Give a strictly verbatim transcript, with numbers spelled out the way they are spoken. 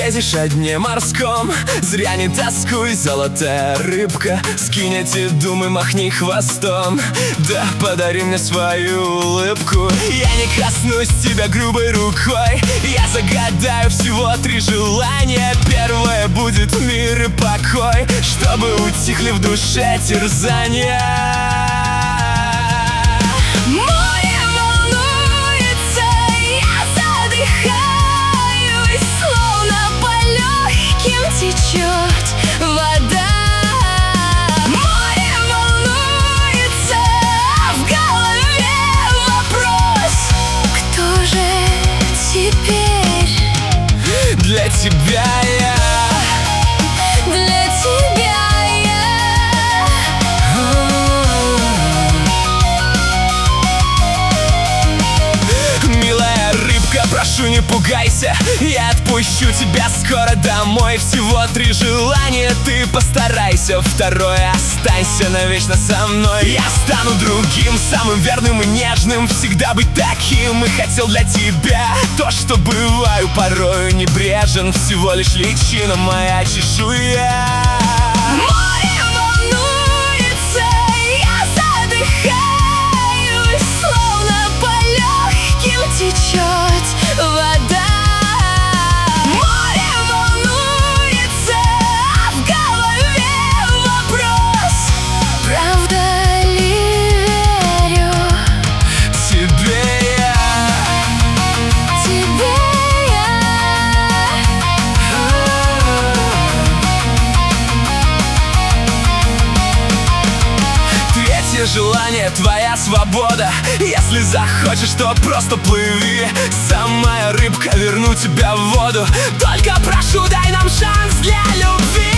грезишь о дне морском. Зря не тоскуй, золотая рыбка, скинь эти думы, махни хвостом. Да подари мне свою улыбку, я не коснусь тебя грубой рукой. Я загадаю всего три желания. Первое будет мир и покой, чтобы утихли в душе терзания. Море волнуется, я задыхаюсь, словно по легким течет вода. Море волнуется, а в голове вопрос: кто же теперь для тебя я? Для тебя прошу, не пугайся, я отпущу тебя скоро домой. Всего три желания, ты постарайся. Второе: останься навечно со мной. Я стану другим, самым верным и нежным, всегда быть таким. И хотел для тебя то, что бываю порою небрежен. Всего лишь личина моя чешуя. Море волнуется, я задыхаюсь, словно по легким течет вода. Море волнуется, а в голове вопрос: правда ли верю тебе я? Тебе я. Третье желание, твоя свобода. Если захочешь, то просто плыви. Самая рыбка, верну тебя в воду. Только прошу, дай нам шанс для любви.